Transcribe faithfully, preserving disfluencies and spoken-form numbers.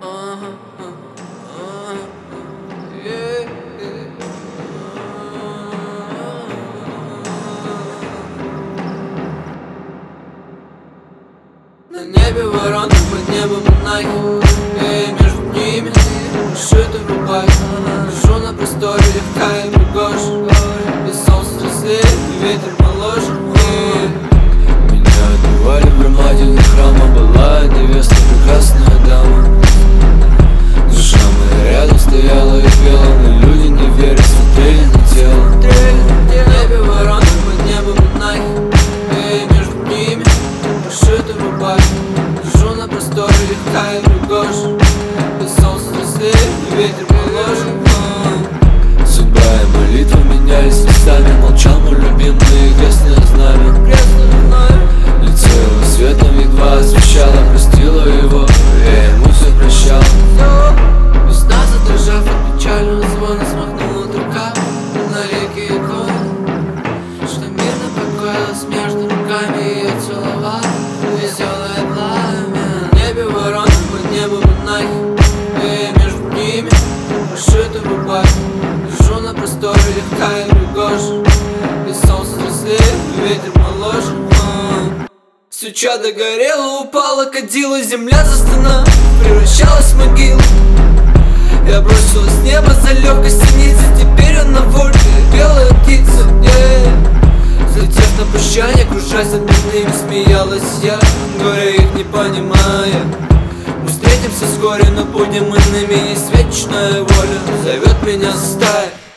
На небе ворона, под небом монахи, и между ними шиты в руках. Лежу на просторе, легкая и пригожа, и солнце трясли, и ветер моложе. Меня отбивали в громадине храма, была невеста, прекрасная дама. Душа моя рядом стояла и пела, но люди не веря смотрели на тело. На небе ворона, под небом монахи, и между ними шиты в руках. Лежу на просторе, легкая и пригожа, и солнце трясли, и ветер моложе. Судьба и молитва менялись местами, молчал мой любимый крестное знамя. Лицо его светом едва освещало, простила его, я ему все прощал. Весна, задрожав от печального звона, смахнула рука на реке икон, что мирно покоилась между руками, ее целовал веселое пламя. На небе ворона, под небом монахи, и между ними шиты в руках. Лежу на просторе, легкая и пригожа, и солнце трясли, и ветер моложе. Свеча догорела, упала, кадила, земля застыла, превращалась в могилу. Я бросилась с неба за легкой синицей, теперь он на воле, белая птица, yeah. Залетев на прощание, кружась над мирными, смеялась я, горя их не понимая. Мы встретимся вскоре, но будем иными, есть вечная воля, зовет меня стая.